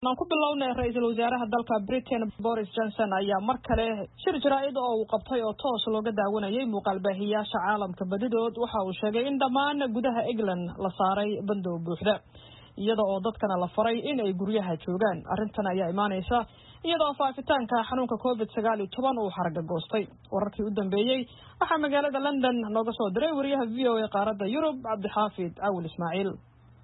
aan ku bilownay ra'iisul wasaaraha dalka Britain Boris Johnson ayaa mar kale shir jaraa'id oo uu qabtay oo toos looga daawanayay muuqaal baahiyaasha caalamka badidood waxa uu sheegay in dhammaan gudaha England la saaray bandow buuxda iyada oo dadkana la faray in ay guryaha joogaan arrintan ayaa imaanaysa iyadoo faafitaanka xanuunka COVID-19 uu xaraga goostay wararkii u dambeeyay waxa magaalada London nooga soo diray wariyaha VOA qaaradda Yurub Cabdixaafid Awil Ismaaciil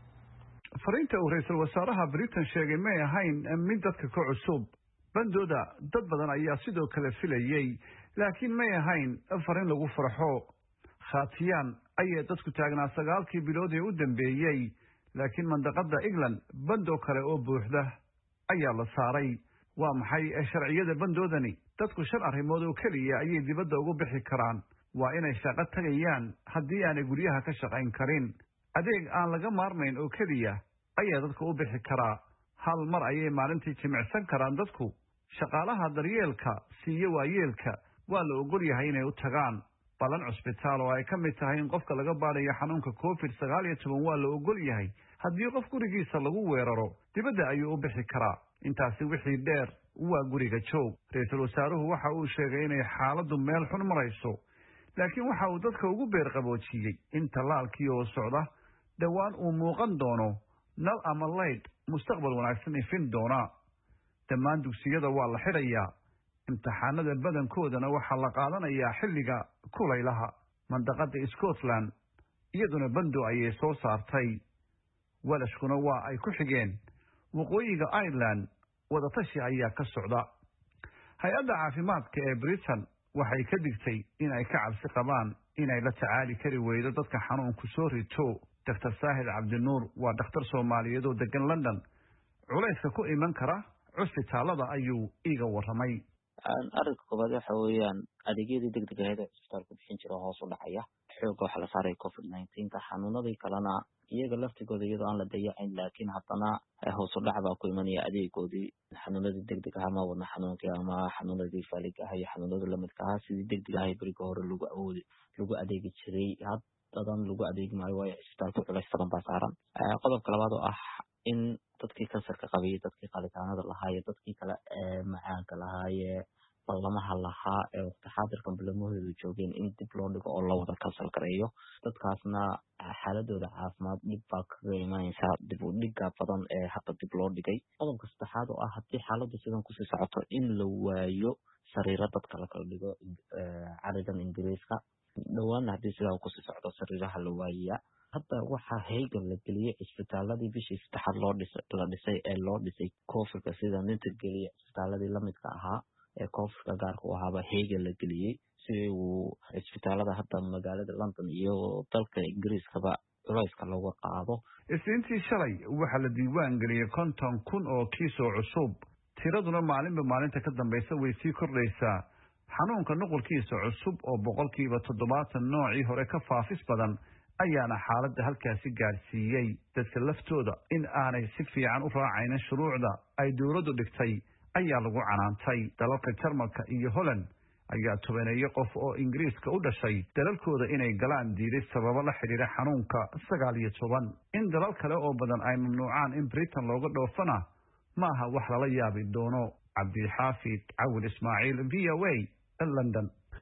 fariinta uu ra'iisul wasaaraha Britain sheegay ma ahayn mid dadka ka cusub bandooda dad badan ayaa sidoo kale filayay laakiin ma ahayn fariin lagu farxo khaatiyaan ayay dadku taagnaa 9 bilood ee u dambeeyay laakiin mandaqada England bando kale oo buuxda ayaa la saaray waa maxay sharciyada bandoodani dadku shan arrimood oo kaliya ayay dibadda ugu bixi karaan waa inay shaqo tagayaan haddii aanay guryaha ka shaqayn karin adeeg aan laga maarmayn oo kaliya ayaa dadka u bixi karaa hal mar ayay maalintii jimicsan karaan dadku shaqaalaha daryeelka siiyo waayeelka waa la ogol yahay inay u tagaan balan cusbitaal oo ay ka mid tahay in qofka laga baarayo xanuunka COVID-19 waa la ogol yahay haddii qof gurigiisa lagu weeraro dibadda ayuu u bixi karaa intaasi wixii dheer waa guriga joog ra'iisul wasaaruhu waxa uu sheegay inay xaaladdu meel xun marayso laakiin waxa uu dadka ugu beer qaboojiyey in tallaalkii oo socda dhawaan uu muuqan doono nal ama layd mustaqbal wanaagsan ifin doona dhammaan dugsiyada waa la xidhayaa imtixaanada badankoodana waxaa la qaadanayaa xilliga kulaylaha mandaqada Scotland iyaduna bando ayay soo saartay walashkuna waa ay ku xigeen waqooyiga Ireland wadatashi ayaa ka socda hay-adda caafimaadka ee Britain waxay ka digtay in ay ka cabsi qabaan inay la tacaali kari weydo dadka xanuunku soo rito Dr. Saahid Cabdinuur waa dhakhtar Soomaaliyeed oo degan London culayska ku iman kara cusbitaalada ayuu iiga waramay arrinka koobaad waxa weeyaan adeegyadii degdega ah ee cusbitaalku bixin jiray hoos u dhacaya xoog waxa la saaray COVID-19 ka xanuunadii kalena iyaga laftigooda iyadoo aan la dayacayn laakiin haddana hoos u dhac baa ku imanaya adeegoodii xanuunadii degdega ah ama wadna xanuunkii ama xanuunadii faaliga ah iyo xanuunada lamidka ah sidii degdega ah bariga hore lagu adeegi jiray dadan lagu adeegi maayo waayo cusbitaalku culays badan baa saaran qodobka labaad oo ah in dadkii kansarka qabay dadkii qalitaanada lahaa iyo dadkii kale macaanka lahaa ee ballamaha lahaa ee waqti xaadirkan ballamahoodu joogeen in dib loo dhigo oo la wada kansal gareeyo dadkaasna xaaladooda caafimaad dhib baa kaga imanaysa dib u dhiga badan ee hadda dib loo dhigay qodobka saddexaad oo ah haddii xaaladdu sidan kusii socoto in la waayo sariiro dadka la kala dhigo carigan ingiriiska dhawaana haddii sidaa kusii socdo sariiraha la waayayaa hadda waxaa heegan la geliyey cisbitaaladii bishii 3 la dhisay ee loo dhisay koofirka sida ninta geliya cisbitaaladii lamidka ahaa ee koofirka gaarka u ahaaba heegan la geliyey si uu cisbitaalada hadda magaalada London iyo dalka Ingiriiskaba culayska looga qaado isniintii shalay waxaa la diiwaan geliyey 50,000 oo kiis oo cusub tiraduna maalinba maalinta ka dambaysa way sii kordhaysaa xanuunka nuqulkiisa cusub oo 70% noocii hore ka faafis badan ayaana xaaladda halkaasi gaarsiiyey dadka laftooda in aanay si fiican u raacaynin shuruucda ay dowladdu dhigtay ayaa lagu canaantay dalalka Jarmalka iyo Holland ayaa tobaneeyo qof oo Ingiriiska u dhashay dalalkooda inay galaan diiday sababo la xiriira xanuunka 19 in dalal kale oo badan ay mamnuucaan in Britain looga dhoofana maaha wax lala yaabi doono Cabdixaafid Awil Ismaaciil VOA London